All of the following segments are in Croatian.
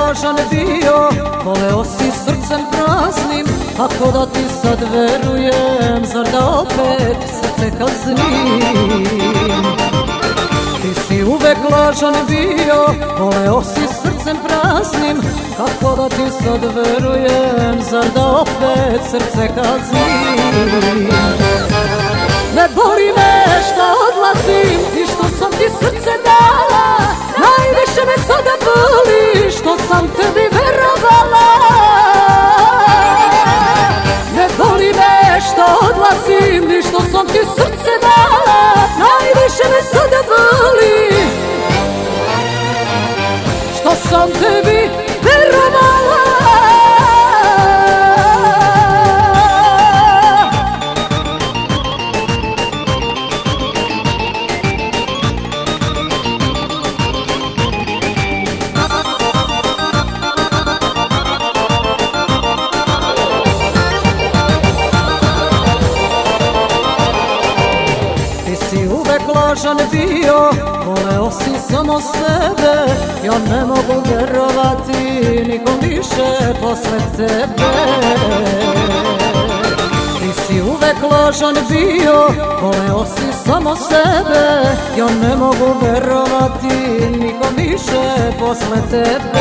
lažan bio, voleo si srcem praznim. Kako da ti sad verujem, zar da opet srce kaznim? Ti si uvek lažan bio, voleo si srcem praznim. Kako da ti sad verujem, zar da opet srce kaznim? Ne boli me što odlazim i što sam ti srce dala. Najviše me sada boli što sam tebi verovala. Ne boli me što odlazim i što sam ti srce dala. Najviše me sada boli što sam tebi verovala. Lažan bio, voleo si samo sebe. Ja ne mogu verovati nikom više posle tebe. Ti si uvek lažan bio, voleo si samo sebe. Ja ne mogu verovati nikom više posle tebe.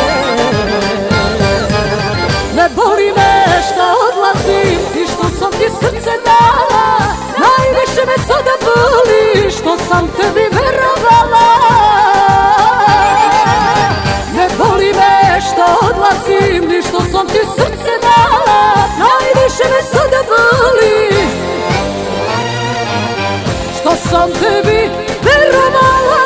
Ne boli me što odlazim i što sam ti srce dala. Najviše me sada boli što sam tebi verovala. Ne boli me što odlazim i što sam ti srce dala. Najviše me sada boli što sam tebi verovala.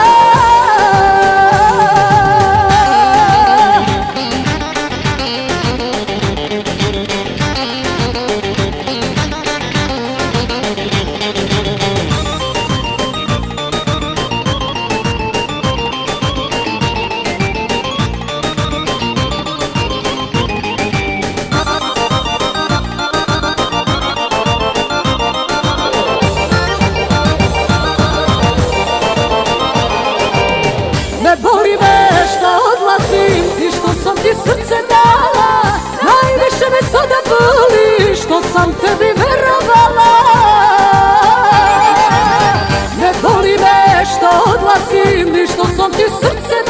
Ne boli me što odlazim i što sam ti srce dala. Najviše me sada boli što sam tebi verovala. Ne boli me što odlazim i što sam ti srce